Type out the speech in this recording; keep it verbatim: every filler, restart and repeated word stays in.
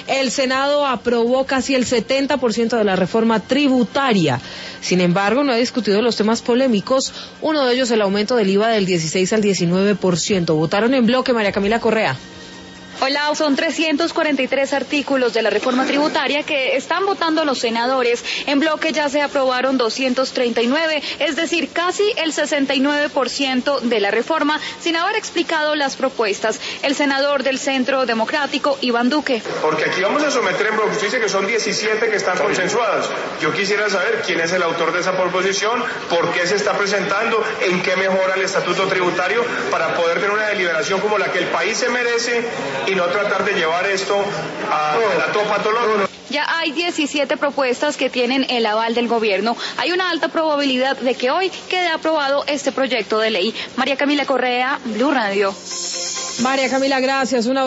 El Senado aprobó casi el setenta por ciento de la reforma tributaria. Sin embargo, no ha discutido los temas polémicos, uno de ellos el aumento del I V A del dieciséis al diecinueve por ciento. Votaron en bloque, María Camila Correa. Hola, son trescientos cuarenta y tres artículos de la reforma tributaria que están votando los senadores. En bloque ya se aprobaron doscientos treinta y nueve, es decir, casi el sesenta y nueve por ciento de la reforma, sin haber explicado las propuestas. El senador del Centro Democrático, Iván Duque. Porque aquí vamos a someter en bloque, usted dice que son diecisiete que están consensuadas. Yo quisiera saber quién es el autor de esa proposición, por qué se está presentando, en qué mejora el estatuto tributario para poder tener una deliberación como la que el país se merece y no tratar de llevar esto a, a la topa tolón. Ya hay diecisiete propuestas que tienen el aval del gobierno. Hay una alta probabilidad de que hoy quede aprobado este proyecto de ley. María Camila Correa, Blue Radio. María Camila, gracias. Una